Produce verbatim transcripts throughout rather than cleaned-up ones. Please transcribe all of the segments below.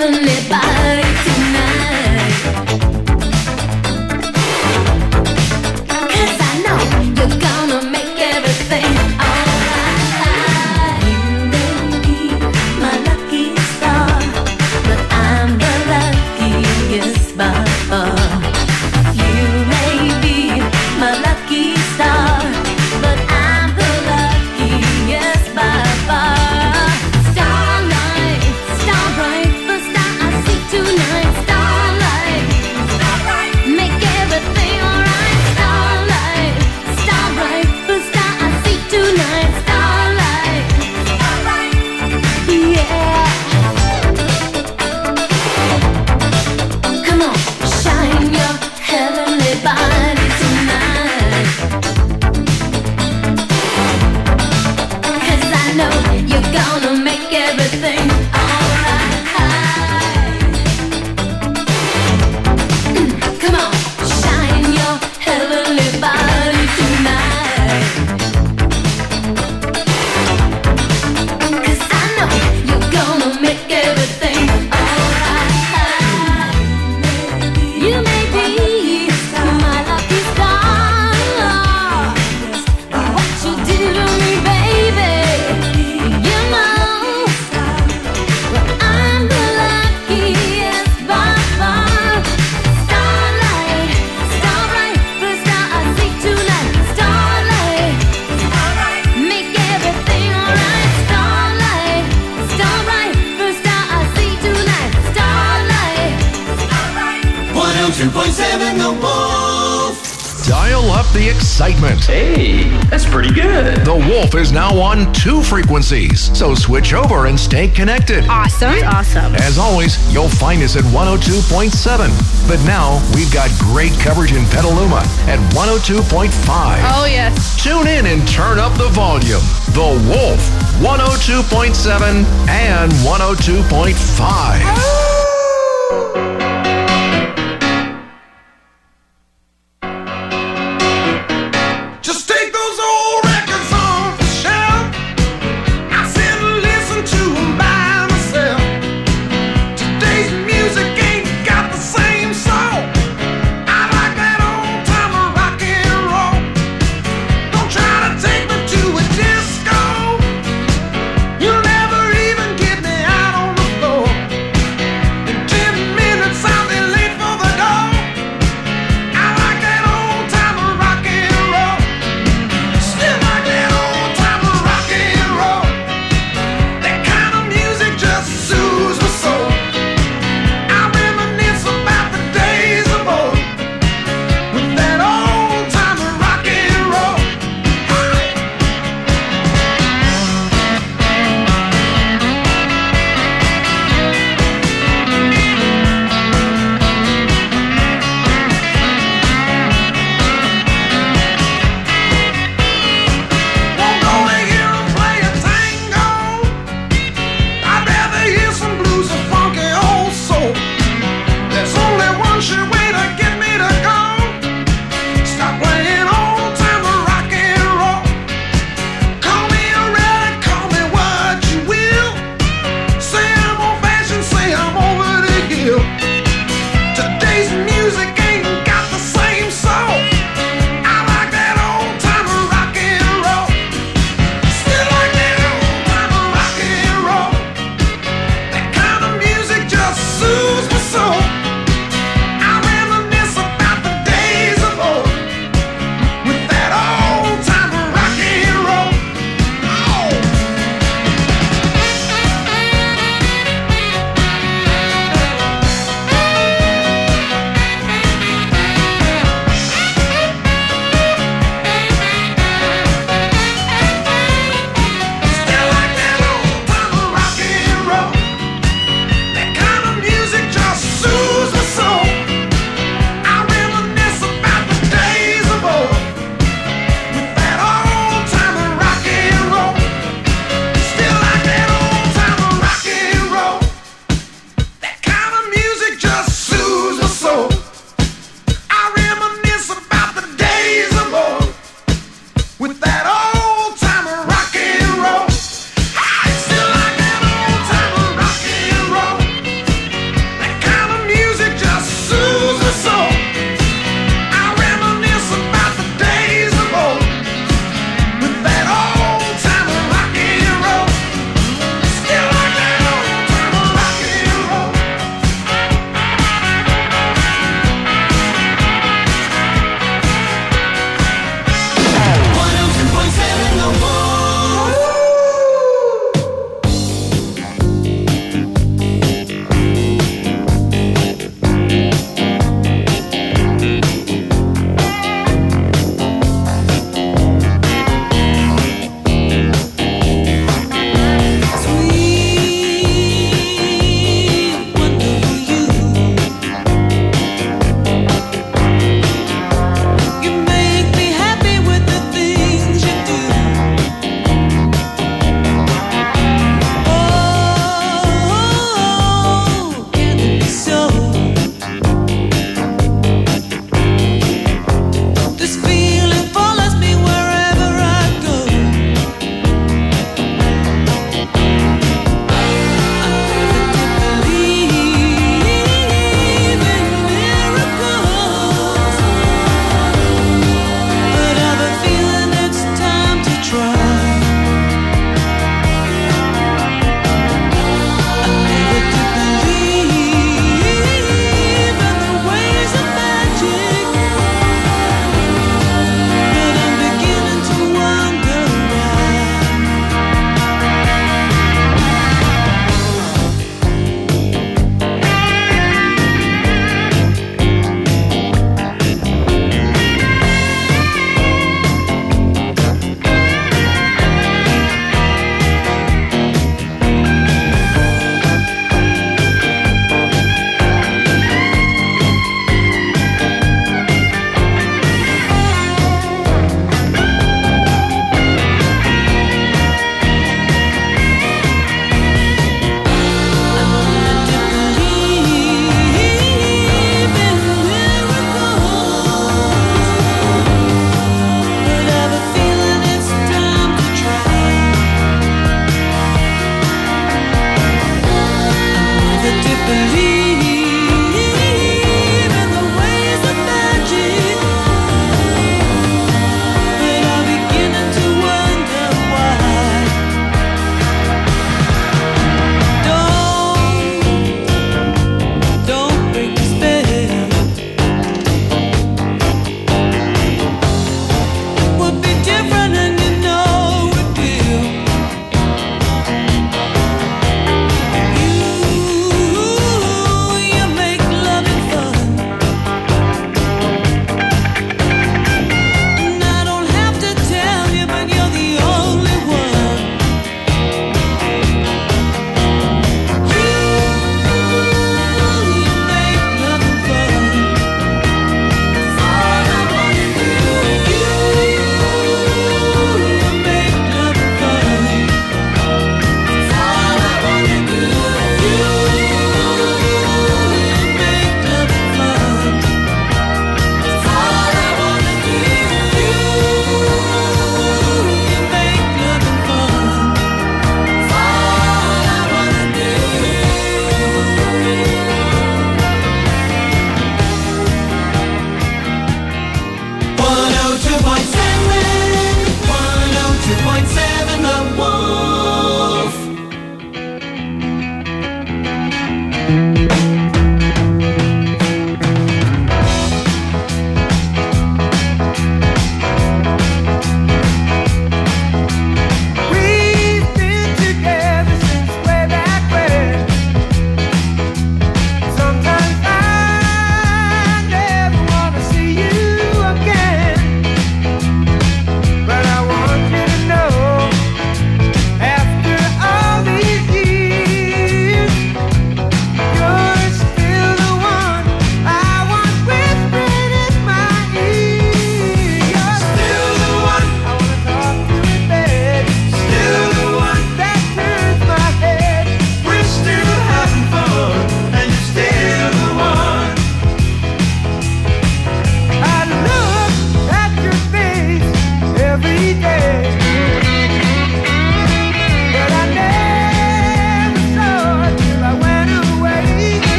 heavenly body tonight. 'Cause I know you're gonna make everything alright. You may be my lucky star, but I'm the luckiest by far. You may be my lucky star, but I'm the luckiest by far. Starlight, starbright, the star I see tonight. Starlight, starlight, make everything alright. Starlight, starbright, the star I see tonight. Starlight, starlight, yeah. Come on, shine your heavenly body tonight. 'Cause I know you're gonna make everything alright. Mm, come on, shine your heavenly body tonight. 'Cause I know you're gonna make everything alright. You may be my lucky star. What you do to me, baby, you know. Well, I'm the luckiest by far. Starlight, starbright, the star I see tonight. Starlight, starlight, make everything alright. Starlight, starbright, the star I see tonight. Starlight, starlight. one oh two point seven The Wolf. Dial up the excitement. Hey, that's pretty good. The Wolf is now on two frequencies, so switch over and stay connected. Awesome. Awesome. As always, you'll find us at one oh two point seven. But now we've got great coverage in Petaluma at one oh two point five. Oh, yes. Tune in and turn up the volume. The Wolf, one oh two point seven and one oh two point five. Just take those old records off the shelf. I sit and listen to 'em by myself. Today's music ain't got the same soul. I like that old time rock and roll. Don't try to take me to a disco. You'll never even get me out on the floor. In ten minutes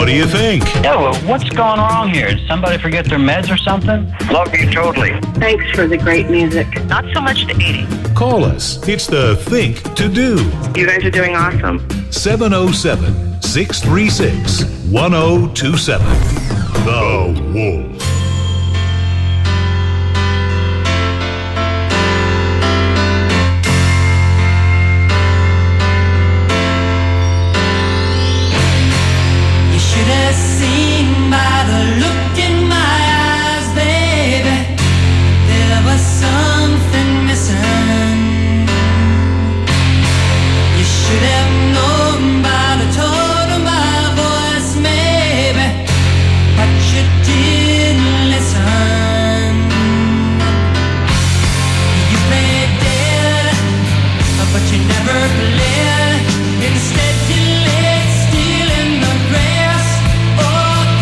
What do you think? Yeah, well, what's going wrong here? Did somebody forget their meds or something? Love you totally. Thanks for the great music. Not so much the eighties. Call us. It's the Think to Do. You guys are doing awesome. seven oh seven, six three six, one oh two seven. The Wolf. You should have seen by the look in my eyes, baby, there was something missing. You should have known by the tone of my voice, maybe, but you didn't listen. You played dead, but you never played. Instead you laid still in the grass. Oh,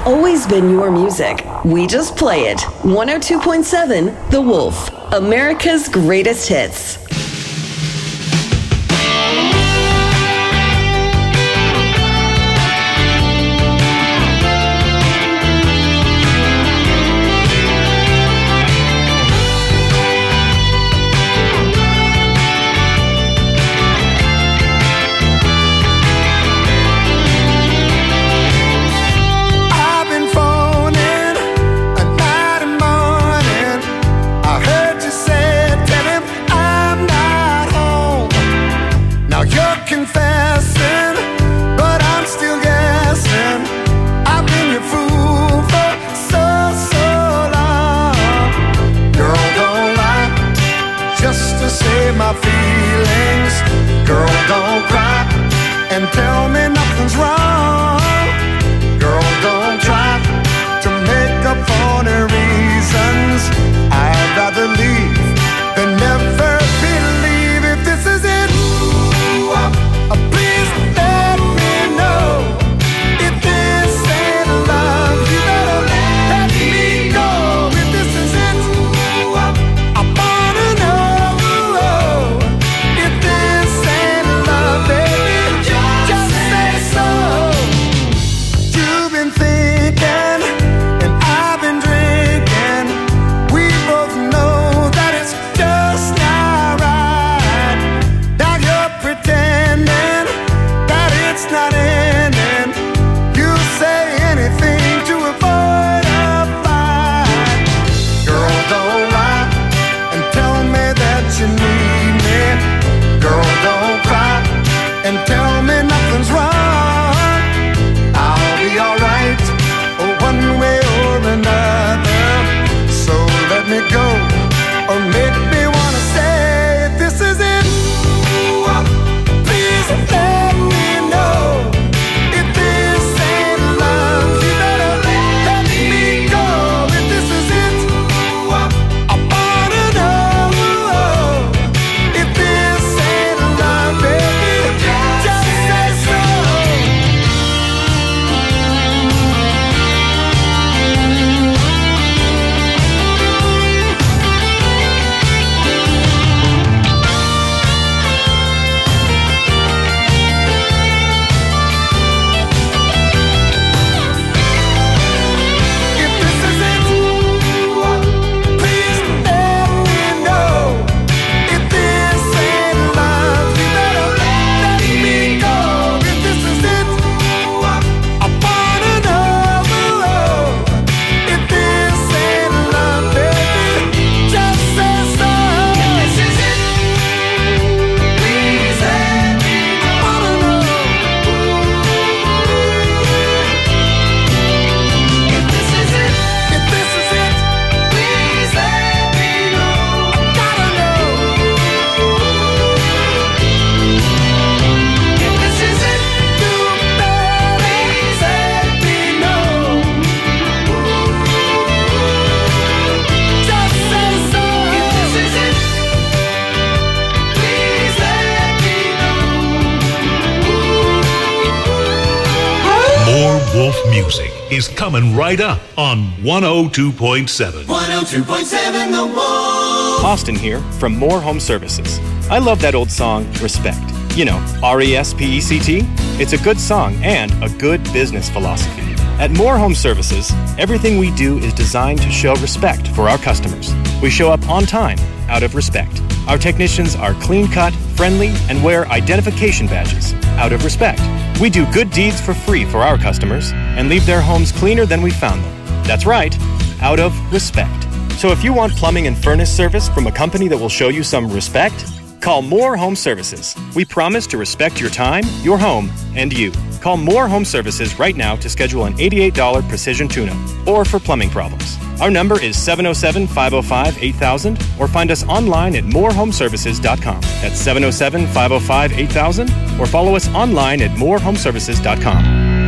always been your music. We just play it. one oh two point seven The Wolf, America's greatest hits. My feelings, girl, don't cry and tell me nothing's wrong. Girl, don't try to make up for the reasons. I'd rather leave than never believe. If this is it, ooh, uh, please let me know. If this ain't love, you better let me go. If this is it, ooh, uh, I wanna know. Music is coming right up on one oh two point seven. one oh two point seven The Wolf. Austin here from More Home Services. I love that old song, Respect. You know, R E S P E C T? It's a good song and a good business philosophy. At More Home Services, everything we do is designed to show respect for our customers. We show up on time, out of respect. Our technicians are clean-cut, friendly, and wear identification badges, out of respect. We do good deeds for free for our customers and leave their homes cleaner than we found them. That's right, out of respect. So if you want plumbing and furnace service from a company that will show you some respect, call More Home Services. We promise to respect your time, your home, and you. Call More Home Services right now to schedule an eighty-eight dollars precision tune-up or for plumbing problems. Our number is seven oh seven, five oh five, eight thousand or find us online at more home services dot com. That's seven oh seven, five oh five, eight thousand or follow us online at more home services dot com.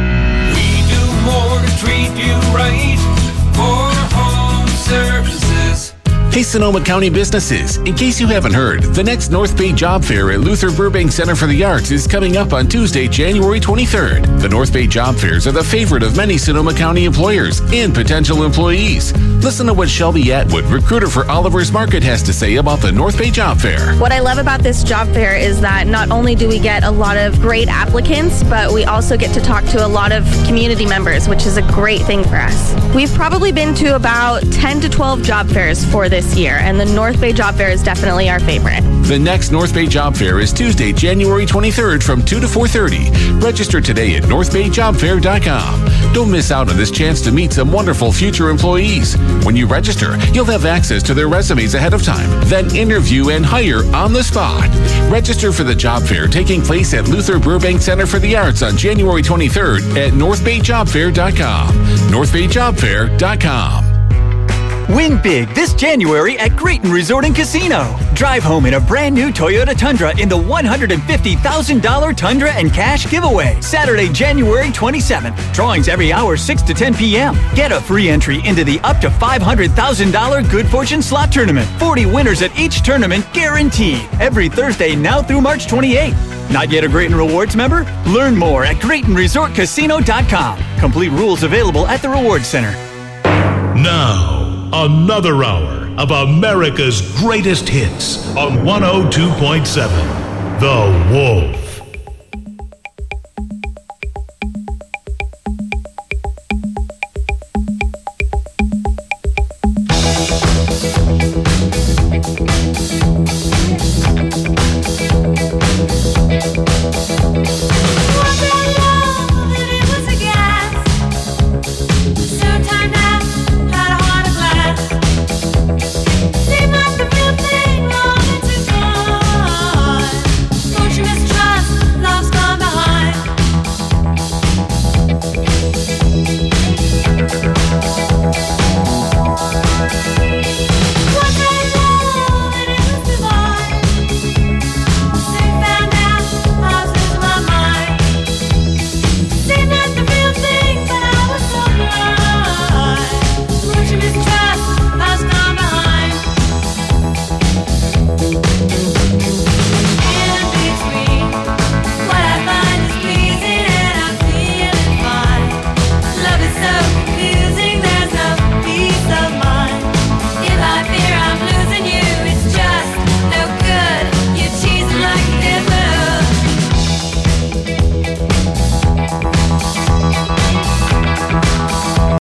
We do more to treat you right. More Home Services. Hey, Sonoma County businesses. In case you haven't heard, the next North Bay Job Fair at Luther Burbank Center for the Arts is coming up on Tuesday, January twenty-third. The North Bay Job Fairs are the favorite of many Sonoma County employers and potential employees. Listen to what Shelby Atwood, recruiter for Oliver's Market, has to say about the North Bay Job Fair. What I love about this job fair is that not only do we get a lot of great applicants, but we also get to talk to a lot of community members, which is a great thing for us. We've probably been to about ten to twelve job fairs for this year, and the North Bay Job Fair is definitely our favorite. The next North Bay Job Fair is Tuesday, January twenty-third from two to four thirty. Register today at north bay job fair dot com. Don't miss out on this chance to meet some wonderful future employees. When you register, you'll have access to their resumes ahead of time, then interview and hire on the spot. Register for the job fair taking place at Luther Burbank Center for the Arts on January twenty-third at north bay job fair dot com. north bay job fair dot com. Win big this January at Grayton Resort and Casino. Drive home in a brand new Toyota Tundra in the one hundred fifty thousand dollars Tundra and Cash giveaway. Saturday, January twenty-seventh. Drawings every hour, six to ten p.m. Get a free entry into the up to five hundred thousand dollars Good Fortune Slot Tournament. forty winners at each tournament guaranteed. Every Thursday now through March twenty-eighth. Not yet a Grayton Rewards member? Learn more at Grayton Resort Casino dot com. Complete rules available at the Rewards Center. Now, another hour of America's greatest hits on one oh two point seven The Wolf.